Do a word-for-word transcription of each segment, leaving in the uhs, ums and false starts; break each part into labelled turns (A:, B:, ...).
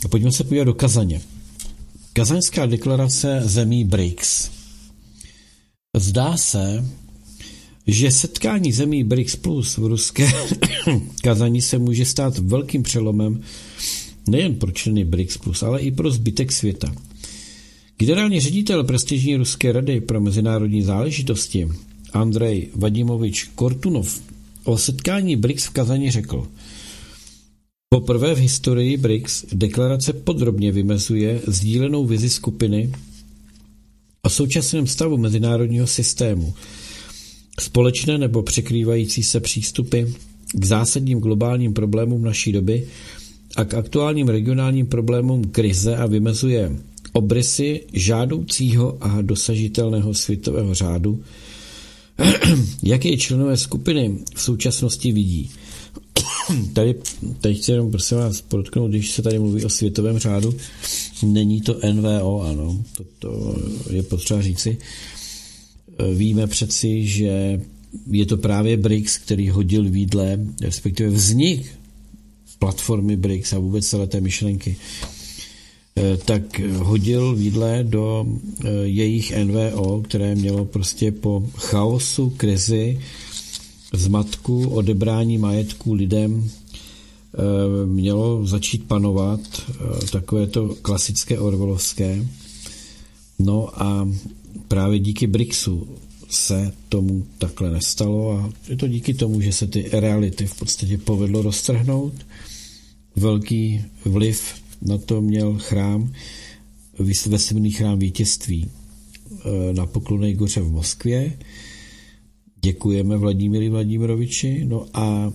A: Pojďme se podívat do Kazaně. Kazaňská deklarace zemí B R I C S. Zdá se, že setkání zemí B R I C S plus v ruské Kazani se může stát velkým přelomem nejen pro členy B R I C S plus, ale i pro zbytek světa. Generální ředitel prestižní Ruské rady pro mezinárodní záležitosti Andrej Vadimovič Kortunov o setkání B R I C S v Kazani řekl: poprvé v historii B R I C S deklarace podrobně vymezuje sdílenou vizi skupiny o současném stavu mezinárodního systému, společné nebo překrývající se přístupy k zásadním globálním problémům naší doby a k aktuálním regionálním problémům krize a vymezuje obrysy žádoucího a dosažitelného světového řádu, jak jej členové skupiny v současnosti vidí. Tady, tady chci jenom prosím vás podotknout, když se tady mluví o světovém řádu, není to N V O, ano, to, to je potřeba říci. Víme přeci, že je to právě B R I C S, který hodil vídle, respektive vznik platformy B R I C S a vůbec celé té myšlenky, tak hodil vídle do jejich N V O, které mělo prostě po chaosu, krizi, zmatku, odebrání majetku lidem mělo začít panovat takové to klasické orwellovské. No a právě díky B R I C S u se tomu takhle nestalo a je to díky tomu, že se ty reality v podstatě povedlo roztrhnout. Velký vliv na to měl chrám, vesmírný chrám vítězství na Poklonné goře v Moskvě. Děkujeme Vladimíru Vladimiroviči. No a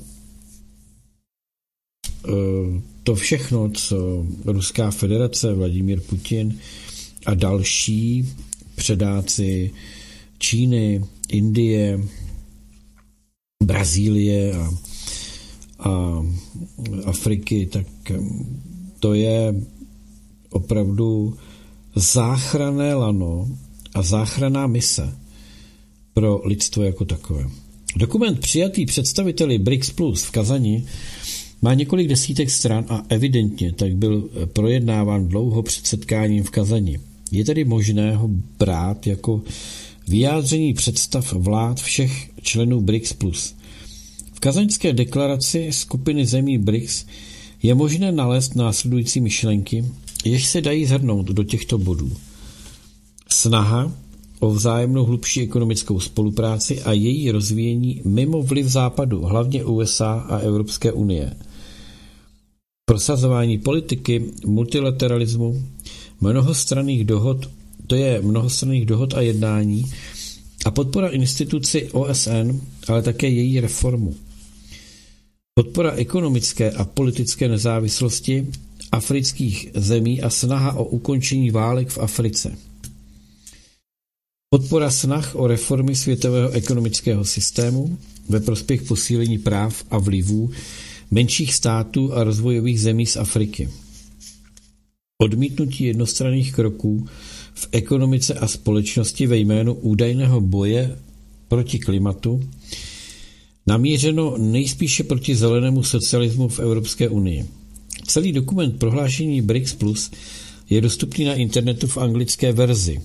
A: to všechno, co Ruská federace, Vladimír Putin a další předáci Číny, Indie, Brazílie a, a Afriky, tak to je opravdu záchranné lano a záchranná mise pro lidstvo jako takové. Dokument přijatý představiteli B R I C S plus v Kazani má několik desítek stran a evidentně tak byl projednáván dlouho před setkáním v Kazani. Je tedy možné ho brát jako vyjádření představ vlád všech členů B R I C S plus. V kazaňské deklaraci skupiny zemí B R I C S je možné nalézt následující myšlenky, jež se dají shrnout do těchto bodů. Snaha o vzájemnou hlubší ekonomickou spolupráci a její rozvíjení mimo vliv Západu, hlavně U S A a Evropské unie. Prosazování politiky, multilateralismu, mnohostranných dohod, to je mnohostranných dohod a jednání a podpora instituci O S N, ale také její reformu. Podpora ekonomické a politické nezávislosti afrických zemí a snaha o ukončení válek v Africe. Podpora snah o reformy světového ekonomického systému ve prospěch posílení práv a vlivů menších států a rozvojových zemí z Afriky. Odmítnutí jednostranných kroků v ekonomice a společnosti ve jménu údajného boje proti klimatu, namířeno nejspíše proti zelenému socialismu v Evropské unii. Celý dokument prohlášení B R I C S plus je dostupný na internetu v anglické verzi.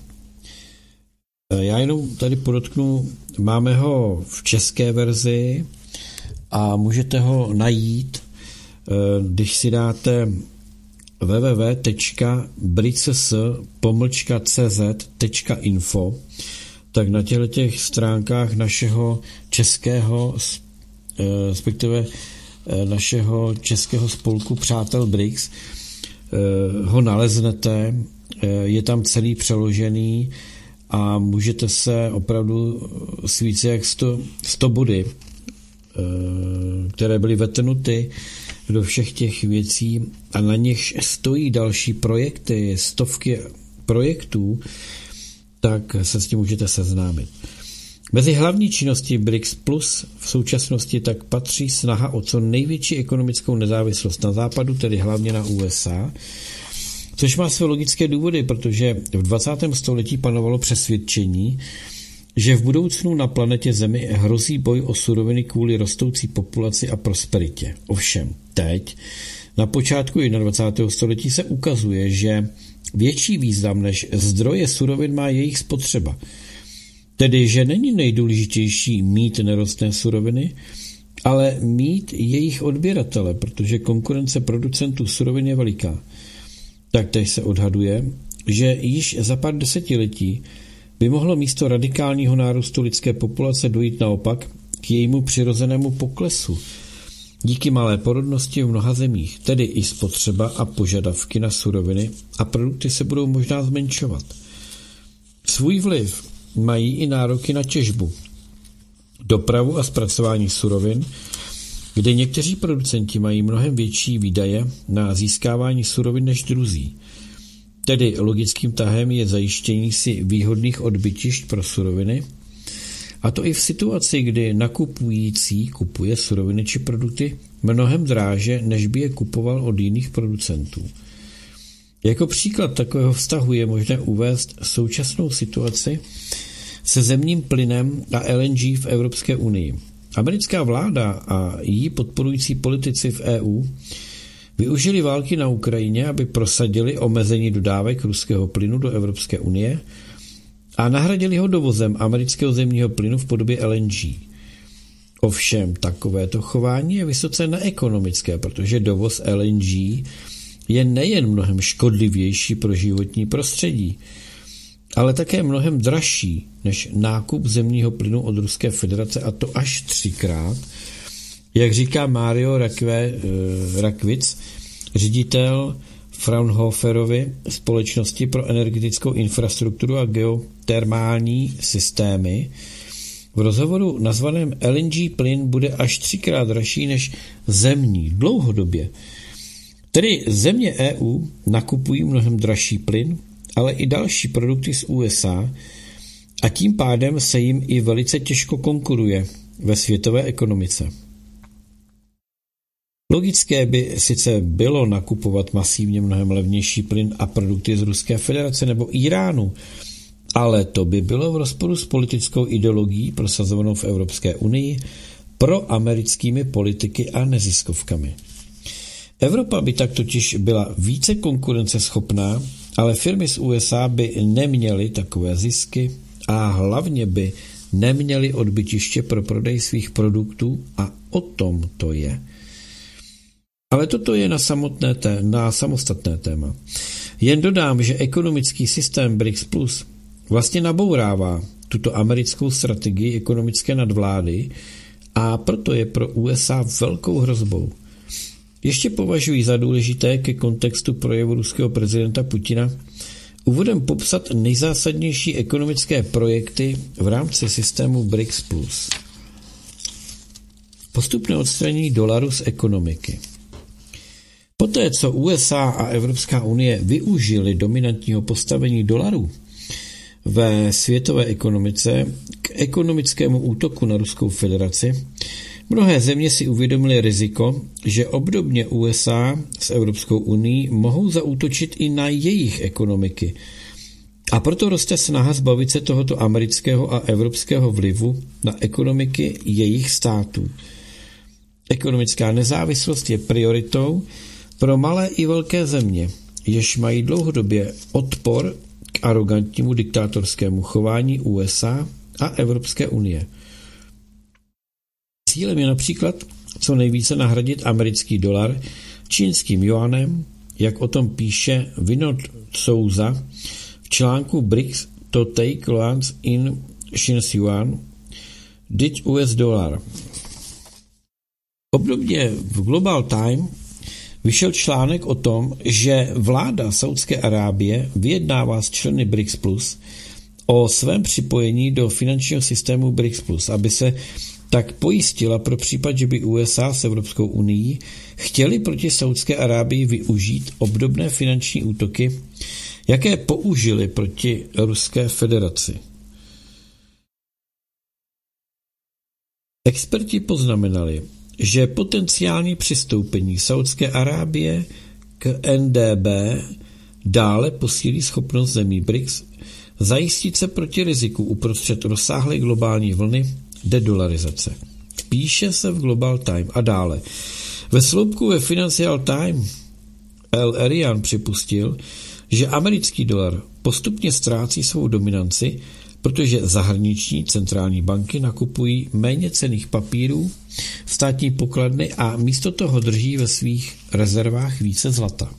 A: Já jenom tady podotknu, máme ho v české verzi a můžete ho najít, když si dáte w w w tečka brics pomlčka c z tečka info, tak na těchto těch stránkách našeho českého, respektive našeho českého spolku Přátel B R I C S ho naleznete, je tam celý přeložený a můžete se opravdu s více jak sto body, které byly vetrnuty do všech těch věcí a na nich stojí další projekty, stovky projektů, tak se s tím můžete seznámit. Mezi hlavní činnosti B R I C S plus v současnosti tak patří snaha o co největší ekonomickou nezávislost na západu, tedy hlavně na U S A, což má své logické důvody, protože v dvacátém století panovalo přesvědčení, že v budoucnu na planetě Zemi hrozí boj o suroviny kvůli rostoucí populaci a prosperitě. Ovšem teď na počátku dvacátého prvního století se ukazuje, že větší význam než zdroje surovin má jejich spotřeba. Tedy, že není nejdůležitější mít nerostné suroviny, ale mít jejich odběratele, protože konkurence producentů surovin je veliká. Taktéž se odhaduje, že již za pár desetiletí by mohlo místo radikálního nárůstu lidské populace dojít naopak k jejímu přirozenému poklesu. Díky malé porodnosti v mnoha zemích, tedy i spotřeba a požadavky na suroviny a produkty se budou možná zmenšovat. Svůj vliv mají i nároky na těžbu, dopravu a zpracování surovin, kde někteří producenti mají mnohem větší výdaje na získávání surovin než druzí. Tedy logickým tahem je zajištění si výhodných odbytišť pro suroviny, a to i v situaci, kdy nakupující kupuje suroviny či produkty mnohem dráže, než by je kupoval od jiných producentů. Jako příklad takového vztahu je možné uvést současnou situaci se zemním plynem a L N G v Evropské unii. Americká vláda a jí podporující politici v E U využili války na Ukrajině, aby prosadili omezení dodávek ruského plynu do Evropské unie a nahradili ho dovozem amerického zemního plynu v podobě L N G. Ovšem, takovéto chování je vysoce neekonomické, protože dovoz L N G je nejen mnohem škodlivější pro životní prostředí, ale také mnohem dražší než nákup zemního plynu od Ruské federace, a to až třikrát, jak říká Mario Rakve, Rakvic, ředitel Fraunhoferovy společnosti pro energetickou infrastrukturu a geotermální systémy. V rozhovoru nazvaném L N G plyn bude až třikrát dražší než zemní dlouhodobě. Tedy země E U nakupují mnohem dražší plyn, ale i další produkty z U S A a tím pádem se jim i velice těžko konkuruje ve světové ekonomice. Logické by sice bylo nakupovat masivně mnohem levnější plyn a produkty z Ruské federace nebo Iránu, ale to by bylo v rozporu s politickou ideologií prosazovanou v Evropské unii pro americkými politiky a neziskovkami. Evropa by tak totiž byla více konkurenceschopná, ale firmy z U S A by neměly takové zisky a hlavně by neměly odbytiště pro prodej svých produktů a o tom to je. Ale toto je na, samotné té, na samostatné téma. Jen dodám, že ekonomický systém B R I C S plus vlastně nabourává tuto americkou strategii ekonomické nadvlády a proto je pro U S A velkou hrozbou. Ještě považuji za důležité ke kontextu projevu ruského prezidenta Putina úvodem popsat nejzásadnější ekonomické projekty v rámci systému B R I C S plus. Postupné odstranění dolaru z ekonomiky. Poté, co U S A a Evropská unie využili dominantního postavení dolaru ve světové ekonomice k ekonomickému útoku na Ruskou federaci, mnohé země si uvědomily riziko, že obdobně U S A s Evropskou unií mohou zaútočit i na jejich ekonomiky. A proto roste snaha zbavit se tohoto amerického a evropského vlivu na ekonomiky jejich států. Ekonomická nezávislost je prioritou pro malé i velké země, jež mají dlouhodobě odpor k arogantnímu diktátorskému chování U S A a Evropské unie. Cílem je například co nejvíce nahradit americký dolar čínským juanem, jak o tom píše Vinod Souza v článku B R I C S to take loans in Chinese yuan, did U S dollar. Obdobně v Global Time vyšel článek o tom, že vláda Saúdské Arábie vyjednává s členy B R I C S plus o svém připojení do finančního systému B R I C S plus, aby se tak pojistila pro případ, že by U S A s Evropskou unií chtěli proti Saúdské Arábii využít obdobné finanční útoky, jaké použili proti Ruské federaci. Experti poznamenali, že potenciální přistoupení Saúdské Arábie k N D B dále posílí schopnost zemí B R I C S zajistit se proti riziku uprostřed rozsáhlé globální vlny dedolarizace. Píše se v Global Time a dále. Ve sloupku ve Financial Times El Erian připustil, že americký dolar postupně ztrácí svou dominanci, protože zahraniční centrální banky nakupují méně cenných papírů, státní pokladny a místo toho drží ve svých rezervách více zlata.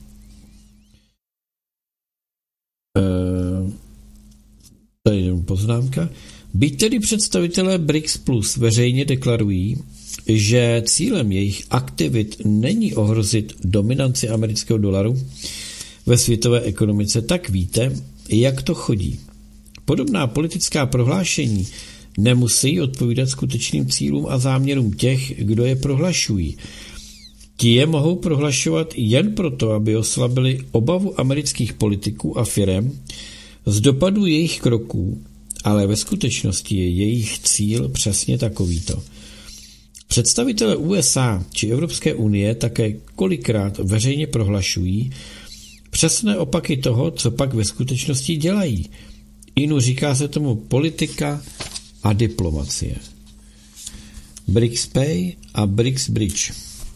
A: E, tady jenom poznámka. Byť tedy představitelé BRICS Plus veřejně deklarují, že cílem jejich aktivit není ohrozit dominanci amerického dolaru ve světové ekonomice, tak víte, jak to chodí. Podobná politická prohlášení nemusí odpovídat skutečným cílům a záměrům těch, kdo je prohlašují. Ti je mohou prohlašovat jen proto, aby oslabili obavu amerických politiků a firem z dopadu jejich kroků, ale ve skutečnosti je jejich cíl přesně takovýto. Představitelé U S A či Evropské unie také kolikrát veřejně prohlašují přesné opaky toho, co pak ve skutečnosti dělají. Inu říká se tomu politika a diplomacie. BRICS Pay a BRICS Bridge.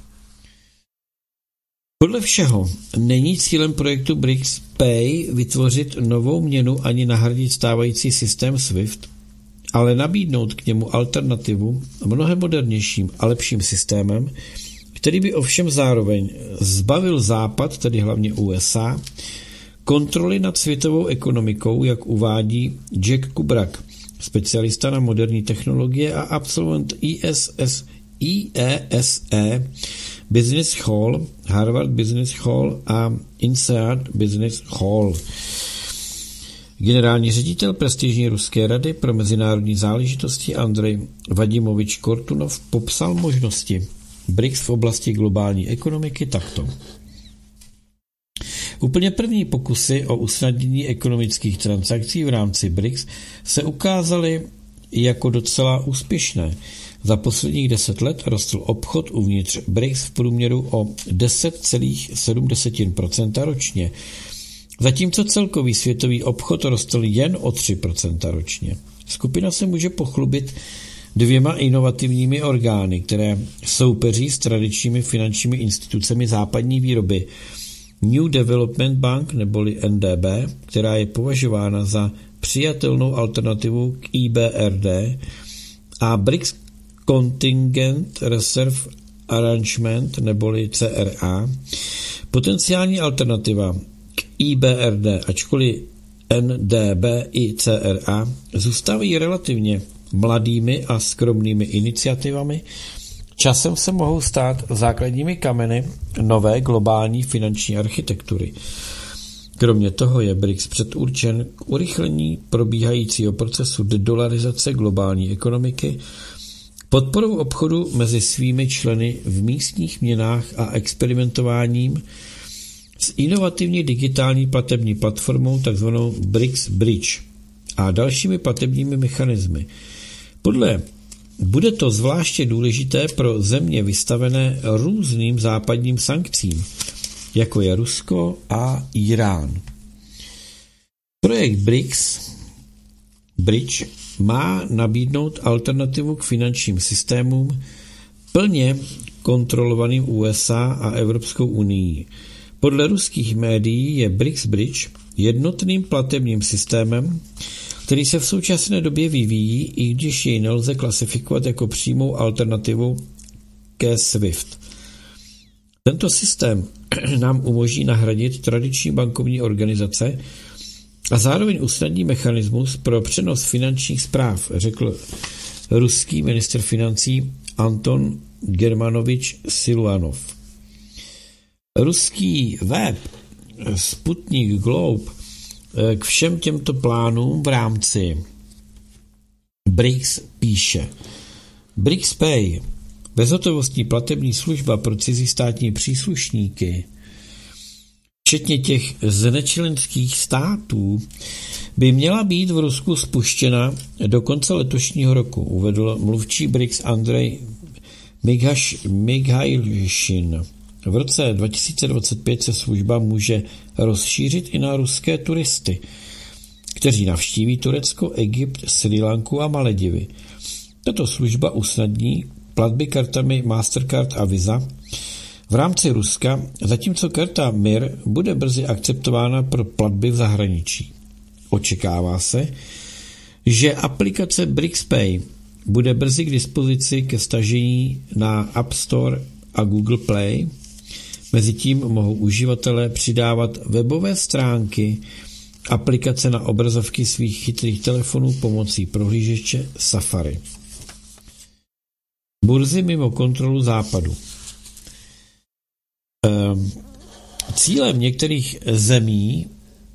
A: Podle všeho není cílem projektu BRICS Pay vytvořit novou měnu ani nahradit stávající systém SWIFT, ale nabídnout k němu alternativu mnohem modernějším a lepším systémem, který by ovšem zároveň zbavil Západ, tedy hlavně U S A, kontroly nad světovou ekonomikou, jak uvádí Jack Kubrak, specialista na moderní technologie a absolvent I S S I E S E Business Hall, Harvard Business Hall a INSEAD Business Hall. Generální ředitel prestižní ruské rady pro mezinárodní záležitosti Andrej Vadimovič Kortunov popsal možnosti BRICS v oblasti globální ekonomiky takto. Úplně první pokusy o usnadnění ekonomických transakcí v rámci BRICS se ukázaly jako docela úspěšné. Za posledních deset let rostl obchod uvnitř BRICS v průměru o deset celá sedm procenta ročně, zatímco celkový světový obchod rostl jen o tři procenta ročně. Skupina se může pochlubit dvěma inovativními orgány, které soupeří s tradičními finančními institucemi západní výroby. New Development Bank neboli N D B, která je považována za přijatelnou alternativu k I B R D, a BRICS Contingent Reserve Arrangement neboli C R A, potenciální alternativa k I B R D, ačkoliv N D B i C R A zůstávají relativně mladými a skromnými iniciativami, časem se mohou stát základními kameny nové globální finanční architektury. Kromě toho je BRICS předurčen k urychlení probíhajícího procesu dedolarizace globální ekonomiky, podporou obchodu mezi svými členy v místních měnách a experimentováním s inovativní digitální platební platformou takzvanou BRICS Bridge a dalšími platebními mechanismy. Podle Bude to zvláště důležité pro země vystavené různým západním sankcím, jako je Rusko a Irán. Projekt BRICS Bridge má nabídnout alternativu k finančním systémům plně kontrolovaným U S A a Evropskou unii. Podle ruských médií je BRICS Bridge jednotným platebním systémem, který se v současné době vyvíjí, i když jej nelze klasifikovat jako přímou alternativu ke SWIFT. Tento systém nám umožní nahradit tradiční bankovní organizace a zároveň usnadní mechanismus pro přenos finančních správ, řekl ruský ministr financí Anton Germanovič Siluanov. Ruský web Sputnik Globe k všem těmto plánům v rámci BRICS píše: BRICS Pay, bezhotovostní platební služba pro cizí státní příslušníky, včetně těch z nečlenských států, by měla být v Rusku spuštěna do konce letošního roku, uvedl mluvčí BRICS Andrej Mighailšin. V roce dva tisíce dvacet pět se služba může rozšířit i na ruské turisty, kteří navštíví Turecko, Egypt, Srí Lanku a Maledivy. Tato služba usnadní platby kartami Mastercard a Visa v rámci Ruska, zatímco karta Mir bude brzy akceptována pro platby v zahraničí. Očekává se, že aplikace BRICS-Pay bude brzy k dispozici ke stažení na App Store a Google Play. Mezitím mohou uživatelé přidávat webové stránky aplikace na obrazovky svých chytrých telefonů pomocí prohlížeče Safari. Burzy mimo kontrolu Západu. Cílem některých zemí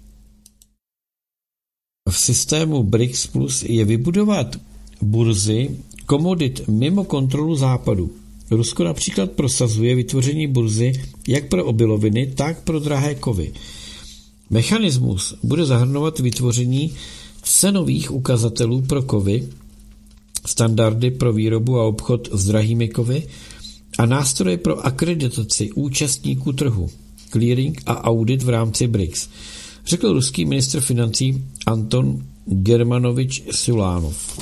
A: v systému BRICS Plus je vybudovat burzy komodit mimo kontrolu Západu. Rusko například prosazuje vytvoření burzy jak pro obiloviny, tak pro drahé kovy. Mechanismus bude zahrnovat vytvoření cenových ukazatelů pro kovy, standardy pro výrobu a obchod s drahými kovy a nástroje pro akreditaci účastníků trhu, clearing a audit v rámci BRICS, řekl ruský ministr financí Anton Germanovič Sulánov.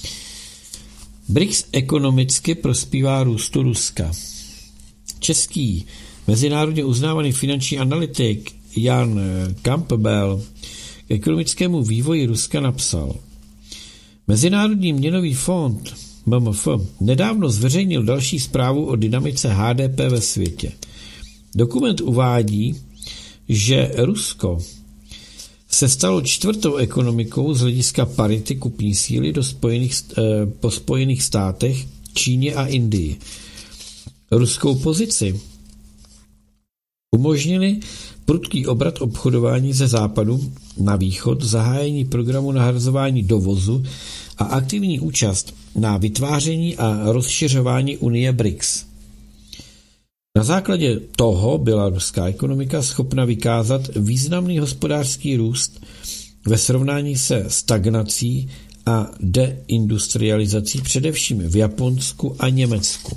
A: BRICS ekonomicky prospívá růstu Ruska. Český mezinárodně uznávaný finanční analytik Jan Campbell k ekonomickému vývoji Ruska napsal: Mezinárodní měnový fond M M F nedávno zveřejnil další zprávu o dynamice H D P ve světě. Dokument uvádí, že Rusko se stalo čtvrtou ekonomikou z hlediska parity kupní síly do spojených, eh, po Spojených státech, Číně a Indii. Ruskou pozici umožnili prudký obrat obchodování ze západu na východ, zahájení programu nahrazování dovozu a aktivní účast na vytváření a rozšiřování Unie BRICS. Na základě toho byla ruská ekonomika schopna vykázat významný hospodářský růst ve srovnání se stagnací a deindustrializací především v Japonsku a Německu.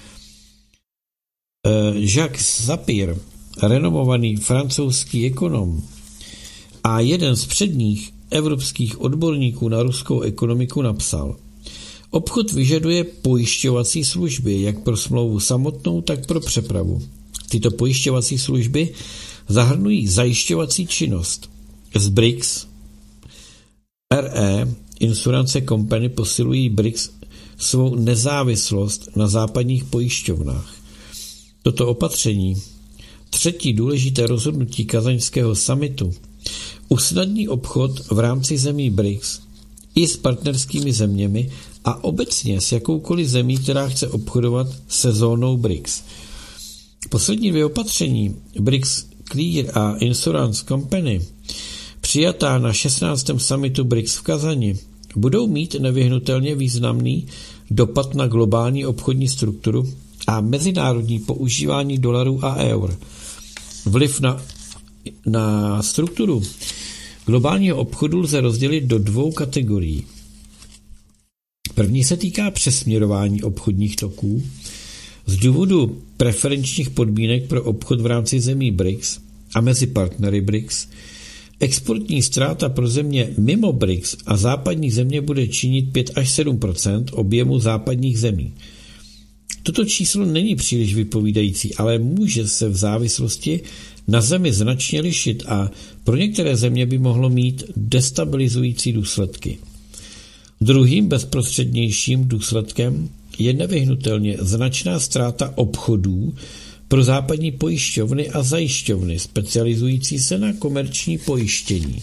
A: Jacques Sapir, renomovaný francouzský ekonom a jeden z předních evropských odborníků na ruskou ekonomiku, napsal: Obchod vyžaduje pojišťovací služby, jak pro smlouvu samotnou, tak pro přepravu. Tyto pojišťovací služby zahrnují zajišťovací činnost. Z BRICS R E Insurance Company posilují BRICS svou nezávislost na západních pojišťovnách. Toto opatření, třetí důležité rozhodnutí kazaňského summitu, usnadní obchod v rámci zemí BRICS i s partnerskými zeměmi a obecně s jakoukoliv zemí, která chce obchodovat se zónou BRICS. Poslední dvě opatření, BRICS Clear a Insurance Company, přijatá na šestnáctém summitu BRICS v Kazani, budou mít nevyhnutelně významný dopad na globální obchodní strukturu a mezinárodní používání dolarů a eur. Vliv na, na strukturu globálního obchodu lze rozdělit do dvou kategorií. První se týká přesměrování obchodních toků z důvodu preferenčních podmínek pro obchod v rámci zemí BRICS a mezi partnery BRICS. Exportní ztráta pro země mimo BRICS a západní země bude činit pět až sedm procent objemu západních zemí. Toto číslo není příliš vypovídající, ale může se v závislosti na zemi značně lišit a pro některé země by mohlo mít destabilizující důsledky. Druhým bezprostřednějším důsledkem je nevyhnutelně značná ztráta obchodů pro západní pojišťovny a zajišťovny specializující se na komerční pojištění.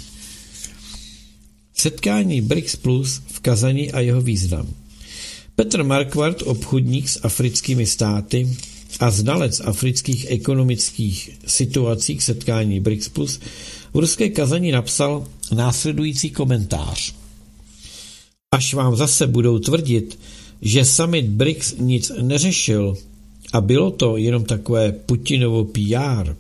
A: Setkání BRICS Plus v Kazani a jeho význam. Petr Marquardt, obchodník s africkými státy a znalec afrických ekonomických situací k setkání BRICS Plus, v ruské Kazani napsal následující komentář. Až vám zase budou tvrdit, že summit BRICS nic neřešil a bylo to jenom takové Putinovo P R,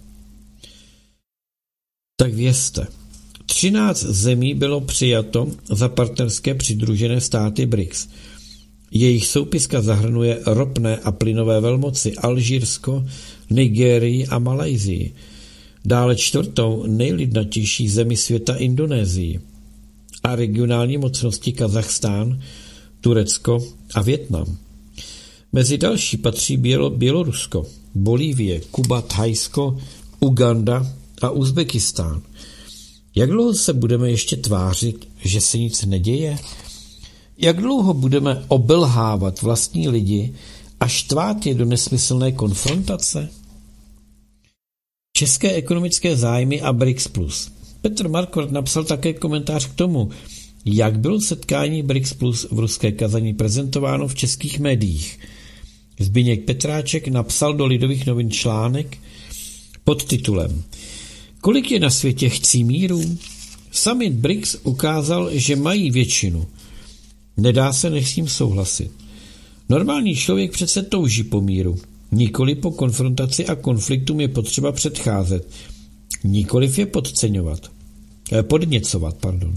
A: tak vězte. třináct zemí bylo přijato za partnerské přidružené státy BRICS. Jejich soupiska zahrnuje ropné a plynové velmoci Alžírsko, Nigérii a Malajsii. Dále čtvrtou nejlidnatější zemi světa Indonésii a regionální mocnosti Kazachstán, Turecko a Vietnam. Mezi další patří Bělo- Bělorusko, Bolívie, Kuba, Thajsko, Uganda a Uzbekistán. Jak dlouho se budeme ještě tvářit, že se nic neděje? Jak dlouho budeme obelhávat vlastní lidi a štvát je do nesmyslné konfrontace? České ekonomické zájmy a BRICS plus. Petr Marquardt napsal také komentář k tomu, jak bylo setkání BRICS plus v ruské Kazani prezentováno v českých médiích. Zbyněk Petráček napsal do Lidových novin článek pod titulem Kolik je na světě chcí míru? Summit BRICS ukázal, že mají většinu. Nedá se než s tím souhlasit. Normální člověk přece touží po míru. Nikoli po konfrontaci a konfliktům je potřeba předcházet. Nikoliv je podceňovat. Eh, podněcovat, pardon.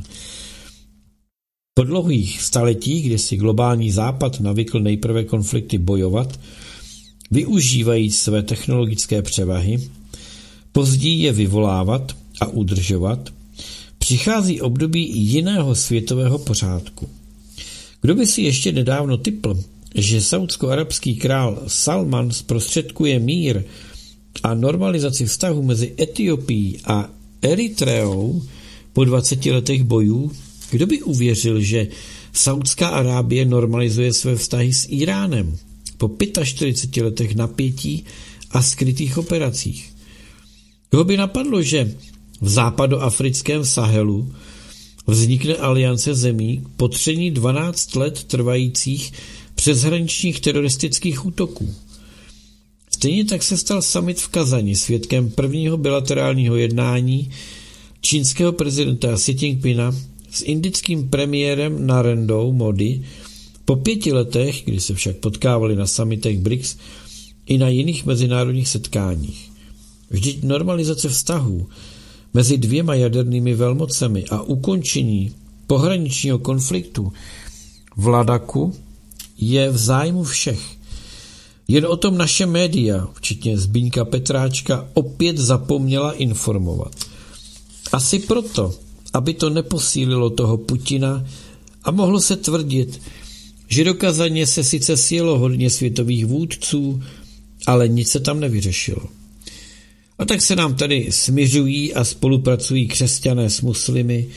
A: Po dlouhých staletích, kdy si globální západ navykl nejprve konflikty bojovat, využívají své technologické převahy, později je vyvolávat a udržovat, přichází období jiného světového pořádku. Kdo by si ještě nedávno tipl, že saúdsko-arabský král Salman zprostředkuje mír a normalizaci vztahu mezi Etiopií a Eritreou po dvaceti letech bojů, kdo by uvěřil, že Saúdská Arábie normalizuje své vztahy s Iránem po čtyřiceti pěti letech napětí a skrytých operacích? Koho by napadlo, že v západoafrickém Sahelu vznikne aliance zemí k potření dvanáct let trvajících přeshraničních teroristických útoků? Stejně tak se stal summit v Kazani svědkem prvního bilaterálního jednání čínského prezidenta Xi Jinpinga s indickým premiérem Narendrou Modi po pěti letech, kdy se však potkávali na summitech BRICS i na jiných mezinárodních setkáních. Vždyť normalizace vztahů mezi dvěma jadernými velmocemi a ukončení pohraničního konfliktu v Ladaku je v zájmu všech. Jen o tom naše média, včetně Zbyňka Petráčka, opět zapomněla informovat. Asi proto, aby to neposílilo toho Putina a mohlo se tvrdit, že do Kazaně se sice sjelo hodně světových vůdců, ale nic se tam nevyřešilo. A tak se nám tady smiřují a spolupracují křesťané s muslimy,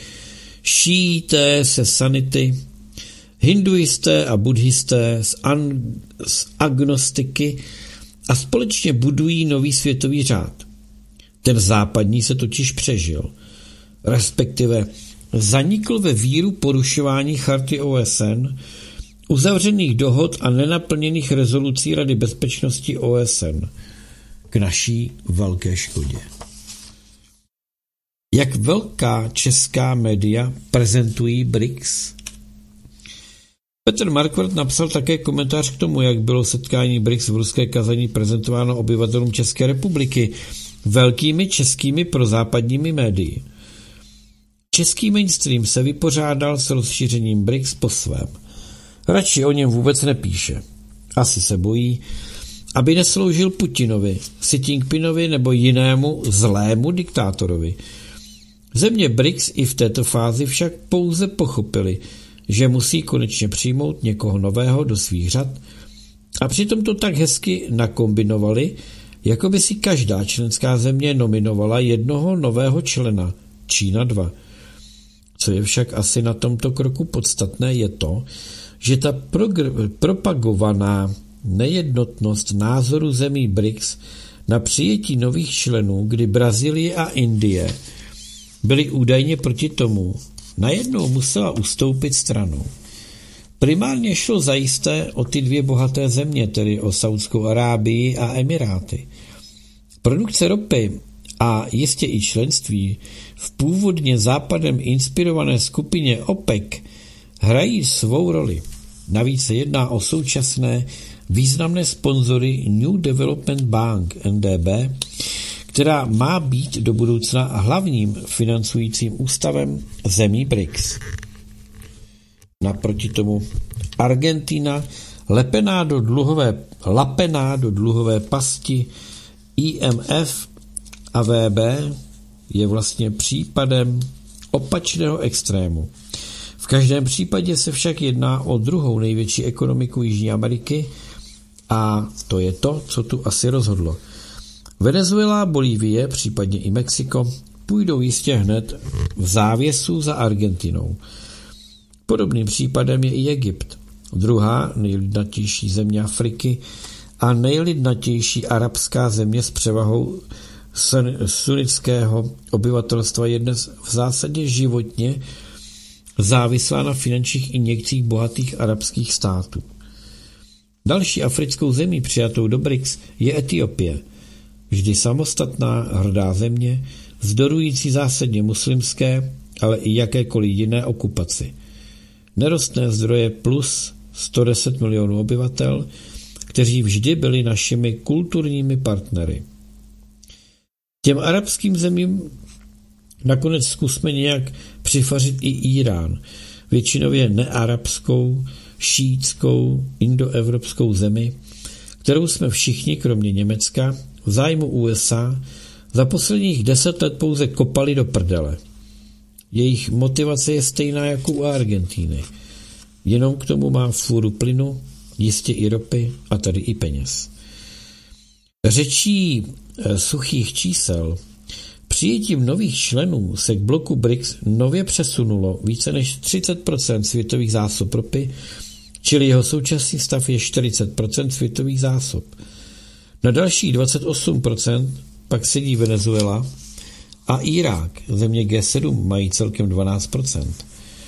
A: šíité se sanity, hinduisté a buddhisté s, an, s agnostiky a společně budují nový světový řád. Ten západní se totiž přežil, respektive zanikl ve víru porušování charty O S N, uzavřených dohod a nenaplněných rezolucí Rady bezpečnosti O S N k naší velké škodě. Jak velká česká média prezentují BRICS? Petr Marquardt napsal také komentář k tomu, jak bylo setkání BRICS v ruské Kazani prezentováno obyvatelům České republiky velkými českými prozápadními médii. Český mainstream se vypořádal s rozšířením BRICS po svém. Radši o něm vůbec nepíše. Asi se bojí, aby nesloužil Putinovi, Xi Jinpingovi nebo jinému zlému diktátorovi. Země BRICS i v této fázi však pouze pochopili, že musí konečně přijmout někoho nového do svých řad a přitom to tak hezky nakombinovali, jako by si každá členská země nominovala jednoho nového člena, Čína dva. Co je však asi na tomto kroku podstatné, je to, že ta progr- propagovaná nejednotnost názoru zemí BRICS na přijetí nových členů, kdy Brazílie a Indie byly údajně proti tomu, najednou musela ustoupit stranou. Primárně šlo zajisté o ty dvě bohaté země, tedy o Saúdskou Arábii a Emiráty. Produkce ropy a jistě i členství v původně západem inspirované skupině OPEC hrají svou roli. Navíc se jedná o současné významné sponzory New Development Bank N D B, která má být do budoucna hlavním financujícím ústavem zemí BRICS. Naproti tomu Argentina lepená do dluhové, lapená do dluhové pasti I M F a V B je vlastně případem opačného extrému. V každém případě se však jedná o druhou největší ekonomiku Jižní Ameriky A to je to, co tu asi rozhodlo. Venezuela, Bolívie, případně i Mexiko půjdou jistě hned v závěsu za Argentinou. Podobným případem je i Egypt, druhá nejlidnatější země Afriky a nejlidnatější arabská země s převahou sunnického obyvatelstva je dnes v zásadě životně závislá na finančních injekcích bohatých arabských států. Další africkou zemí přijatou do BRICS je Etiopie, vždy samostatná hrdá země, vzdorující zásadně muslimské, ale i jakékoliv jiné okupaci. Nerostné zdroje plus sto deset milionů obyvatel, kteří vždy byli našimi kulturními partnery. Těm arabským zemím nakonec zkusme nějak přifařit i Irán, většinově nearabskou, šíitskou, indoevropskou zemi, kterou jsme všichni, kromě Německa, v zájmu U S A za posledních deset let pouze kopali do prdele. Jejich motivace je stejná jako u Argentíny. Jenom k tomu má fůru plynu, jistě i ropy a tady i peněz. Řečí e, suchých čísel, přijetím nových členů se k bloku BRICS nově přesunulo více než třicet procent světových zásob ropy, čili jeho současný stav je čtyřicet procent světových zásob. Na dalších dvacet osm procent pak sedí Venezuela a Irák, země G sedm, mají celkem dvanáct procent.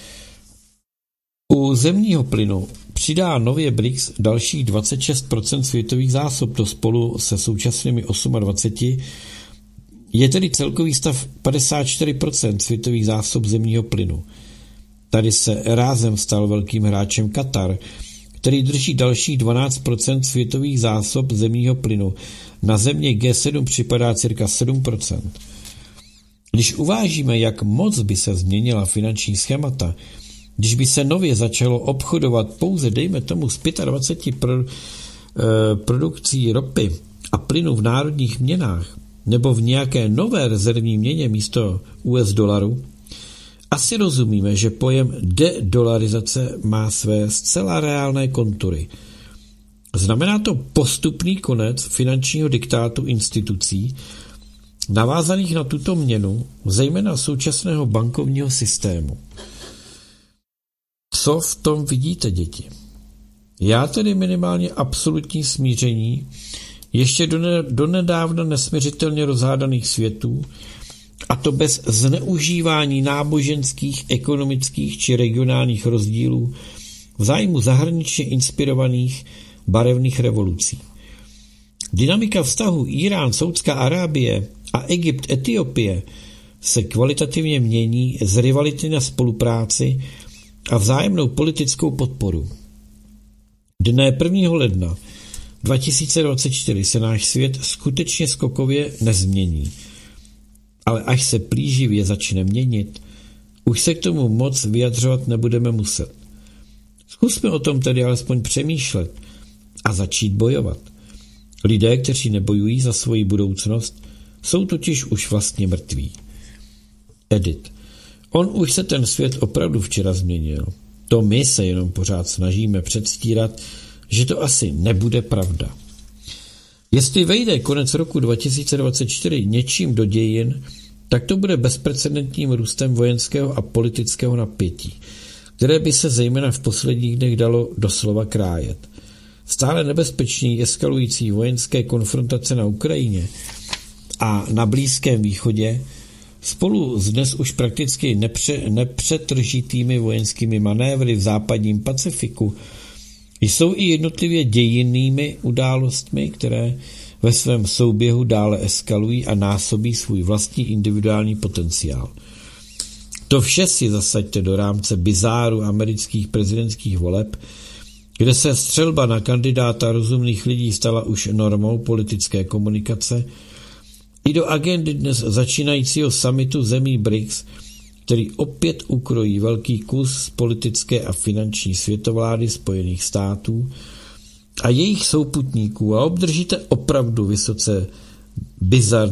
A: U zemního plynu přidá nově BRICS dalších dvacet šest procent světových zásob, to spolu se současnými dvaceti osmi je tedy celkový stav padesát čtyři procent světových zásob zemního plynu. Tady se rázem stal velkým hráčem Katar, který drží dalších dvanáct procent světových zásob zemního plynu. Na země G sedm připadá cirka sedm procent. Když uvážíme, jak moc by se změnila finanční schémata, když by se nově začalo obchodovat pouze, dejme tomu, z dvacet pět pro, eh, produkcí ropy a plynu v národních měnách, nebo v nějaké nové rezervní měně místo U S dolaru, asi rozumíme, že pojem dedolarizace má své zcela reálné kontury. Znamená to postupný konec finančního diktátu institucí, navázaných na tuto měnu, zejména současného bankovního systému. Co v tom vidíte, děti? Já tedy minimálně absolutní smíření ještě donedávna nesměřitelně rozhádaných světů, a to bez zneužívání náboženských, ekonomických či regionálních rozdílů v zájmu zahraničně inspirovaných barevných revolucí. Dynamika vztahu Irán, Saudská Arábie a Egypt, Etiopie se kvalitativně mění z rivality na spolupráci a vzájemnou politickou podporu. Dne prvního ledna dva tisíce dvacet čtyři se náš svět skutečně skokově nezmění. Ale až se plíživě začne měnit, už se k tomu moc vyjadřovat nebudeme muset. Zkusme o tom tedy alespoň přemýšlet a začít bojovat. Lidé, kteří nebojují za svoji budoucnost, jsou totiž už vlastně mrtví. Edit. On už se ten svět opravdu včera změnil. To my se jenom pořád snažíme předstírat, že to asi nebude pravda. Jestli vejde konec roku dva tisíce dvacet čtyři něčím do dějin, tak to bude bezprecedentním růstem vojenského a politického napětí, které by se zejména v posledních dnech dalo doslova krájet. Stále nebezpečněji eskalující vojenské konfrontace na Ukrajině a na Blízkém východě spolu s dnes už prakticky nepře, nepřetržitými vojenskými manévry v západním Pacifiku jsou i jednotlivě dějinnými událostmi, které ve svém souběhu dále eskalují a násobí svůj vlastní individuální potenciál. To vše si zasaďte do rámce bizáru amerických prezidentských voleb, kde se střelba na kandidáta rozumných lidí stala už normou politické komunikace, i do agendy dnes začínajícího summitu zemí BRICS, který opět ukrojí velký kus z politické a finanční světovlády Spojených států a jejich souputníků a obdržíte opravdu vysoce bizar,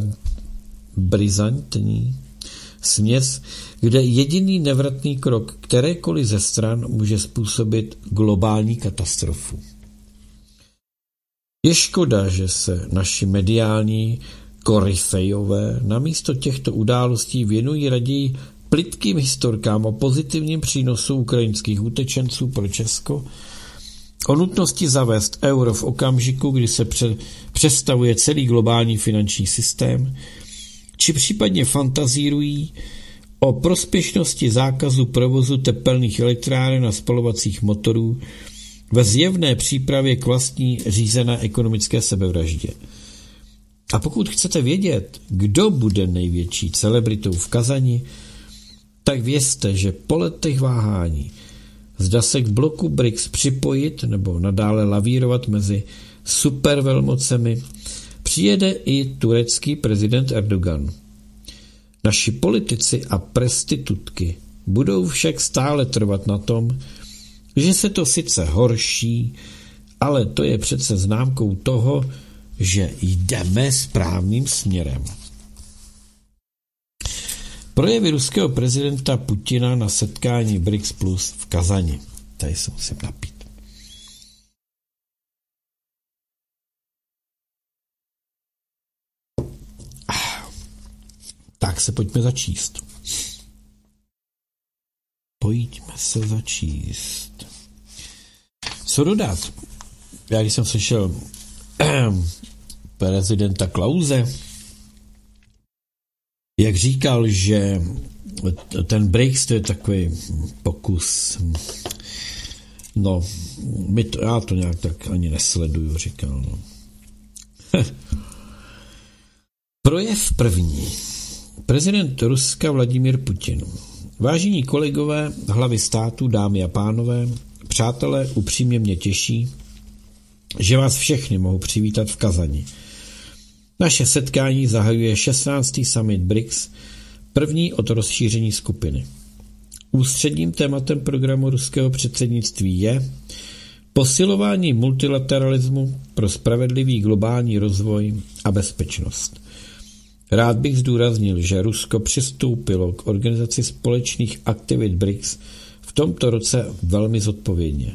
A: brizantní směs, kde jediný nevratný krok kterékoliv ze stran může způsobit globální katastrofu. Je škoda, že se naši mediální koryfejové namísto těchto událostí věnují raději plytkým historkám o pozitivním přínosu ukrajinských utečenců pro Česko, o nutnosti zavést euro v okamžiku, kdy se pře- přestavuje celý globální finanční systém, či případně fantazírují o prospěšnosti zákazu provozu tepelných elektráren a spalovacích motorů ve zjevné přípravě k vlastní řízené ekonomické sebevraždě. A pokud chcete vědět, kdo bude největší celebritou v Kazani, tak vězte, že po letech váhání zda se k bloku B R I C S připojit nebo nadále lavírovat mezi supervelmocemi, přijede i turecký prezident Erdogan. Naši politici a prestitutky budou však stále trvat na tom, že se to sice horší, ale to je přece známkou toho, že jdeme správným směrem. Projevy ruského prezidenta Putina na setkání B R I C S plus v Kazani. Tady se musím napít. Tak se pojďme začíst. Pojďme se začíst. Co dodat? Já když jsem slyšel prezidenta Klause, jak říkal, že ten B R I C S to je takový pokus. No, my to, já to nějak tak ani nesleduju, říkal. No. Projev první. Prezident Ruska Vladimír Putin. Vážení kolegové, hlavy států, dámy a pánové, přátelé, upřímně mě těší, že vás všechny mohu přivítat v Kazani. Naše setkání zahajuje šestnáctý summit B R I C S, první od rozšíření skupiny. Ústředním tématem programu ruského předsednictví je posilování multilateralismu pro spravedlivý globální rozvoj a bezpečnost. Rád bych zdůraznil, že Rusko přistoupilo k organizaci společných aktivit B R I C S v tomto roce velmi zodpovědně.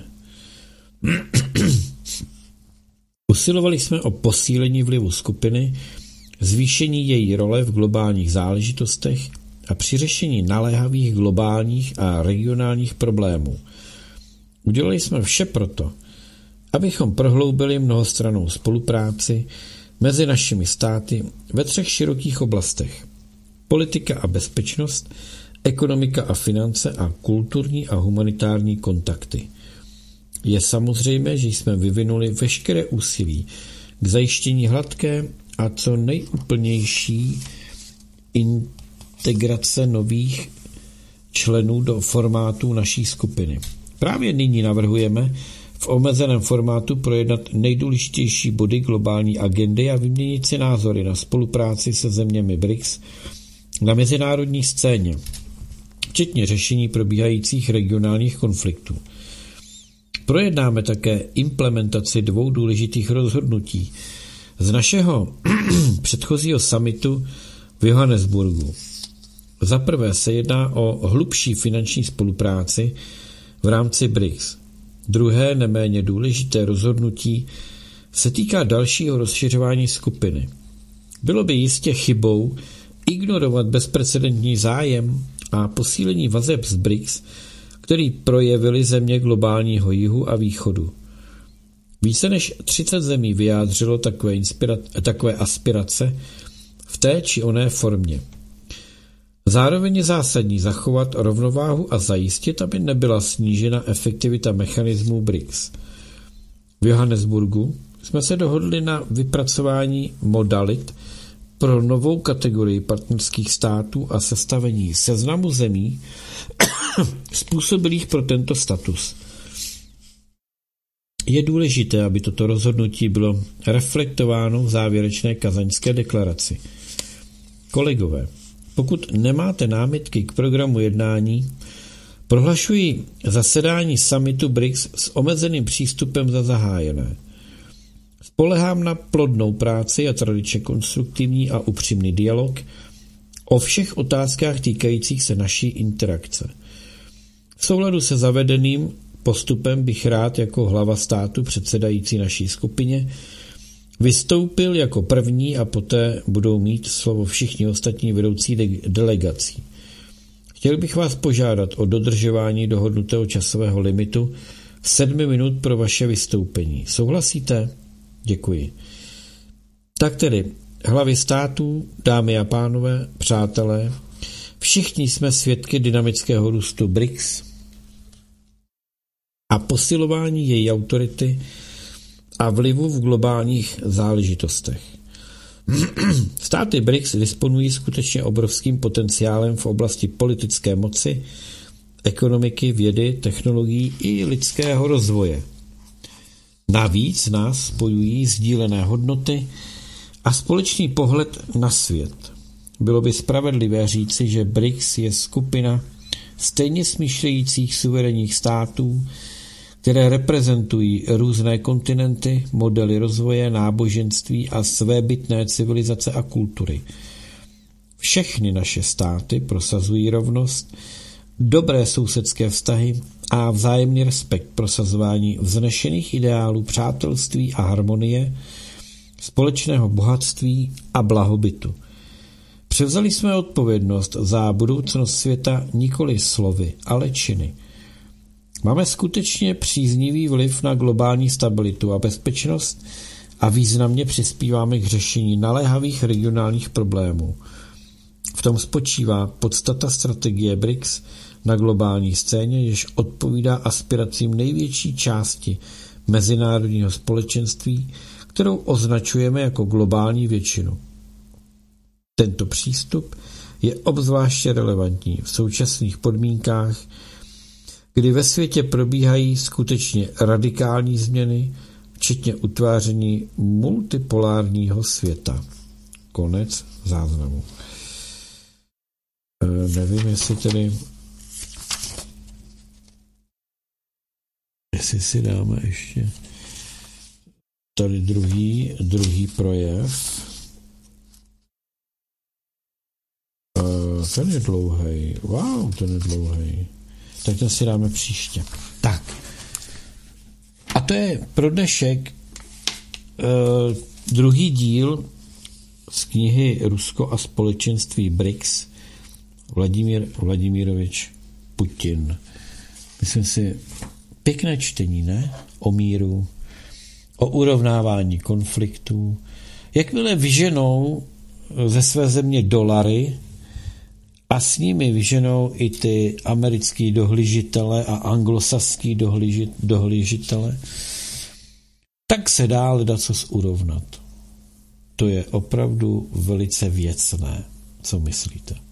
A: Usilovali jsme o posílení vlivu skupiny, zvýšení její role v globálních záležitostech a při řešení naléhavých globálních a regionálních problémů. Udělali jsme vše proto, abychom prohloubili mnohostrannou spolupráci mezi našimi státy ve třech širokých oblastech. Politika a bezpečnost, ekonomika a finance a kulturní a humanitární kontakty. Je samozřejmé, že jsme vyvinuli veškeré úsilí k zajištění hladké a co nejúplnější integrace nových členů do formátu naší skupiny. Právě nyní navrhujeme v omezeném formátu projednat nejdůležitější body globální agendy a vyměnit si názory na spolupráci se zeměmi B R I C S na mezinárodní scéně, včetně řešení probíhajících regionálních konfliktů. Projednáme také implementaci dvou důležitých rozhodnutí z našeho předchozího summitu v Johannesburgu. Za prvé se jedná o hlubší finanční spolupráci v rámci B R I C S. Druhé, neméně důležité rozhodnutí se týká dalšího rozšiřování skupiny. Bylo by jistě chybou ignorovat bezprecedentní zájem a posílení vazeb s B R I C S, který projevily země globálního jihu a východu. Více než třicet zemí vyjádřilo takové, inspira- takové aspirace v té či oné formě. Zároveň je zásadní zachovat rovnováhu a zajistit, aby nebyla snížena efektivita mechanismů B R I C S. V Johannesburgu jsme se dohodli na vypracování modalit pro novou kategorii partnerských států a sestavení seznamu zemí způsobilých pro tento status. Je důležité, aby toto rozhodnutí bylo reflektováno v závěrečné kazaňské deklaraci. Kolegové, pokud nemáte námitky k programu jednání, prohlašuji zasedání summitu B R I C S s omezeným přístupem za zahájené. Spolehám na plodnou práci a tradičně konstruktivní a upřímný dialog o všech otázkách týkajících se naší interakce. V souladu se zavedeným postupem bych rád jako hlava státu předsedající naší skupině Vystoupil jako první a poté budou mít slovo všichni ostatní vedoucí de- delegací. Chtěl bych vás požádat o dodržování dohodnutého časového limitu sedmi minut pro vaše vystoupení. Souhlasíte? Děkuji. Tak tedy, hlavy států, dámy a pánové, přátelé, všichni jsme svědky dynamického růstu B R I C S a posilování její autority a vlivu v globálních záležitostech. Státy B R I C S disponují skutečně obrovským potenciálem v oblasti politické moci, ekonomiky, vědy, technologií i lidského rozvoje. Navíc nás spojují sdílené hodnoty a společný pohled na svět. Bylo by spravedlivé říci, že B R I C S je skupina stejně smýšlejících suverénních států, které reprezentují různé kontinenty, modely rozvoje, náboženství a svébytné civilizace a kultury. Všechny naše státy prosazují rovnost, dobré sousedské vztahy a vzájemný respekt, prosazování vznešených ideálů přátelství a harmonie, společného bohatství a blahobytu. Převzali jsme odpovědnost za budoucnost světa nikoli slovy, ale činy. Máme skutečně příznivý vliv na globální stabilitu a bezpečnost a významně přispíváme k řešení naléhavých regionálních problémů. V tom spočívá podstata strategie B R I C S na globální scéně, jež odpovídá aspiracím největší části mezinárodního společenství, kterou označujeme jako globální většinu. Tento přístup je obzvláště relevantní v současných podmínkách, kdy ve světě probíhají skutečně radikální změny, včetně utváření multipolárního světa. Konec záznamu. E, nevím, jestli tedy jestli si dáme ještě tady druhý, druhý projev. E, ten je dlouhej. Wow, ten je dlouhej. Tak ten si dáme příště. Tak. A to je pro dnešek uh, druhý díl z knihy Rusko a společenství B R I C S Vladimír Vladimirovič Putin. Myslím si, pěkné čtení, ne? O míru, o urovnávání konfliktů. Jakmile vyženou ze své země dolary a s nimi vyženou i ty americký dohlížitele a anglosaský dohlížit, dohlížitele, tak se dá ledacos urovnat. To je opravdu velice věcné. Co myslíte?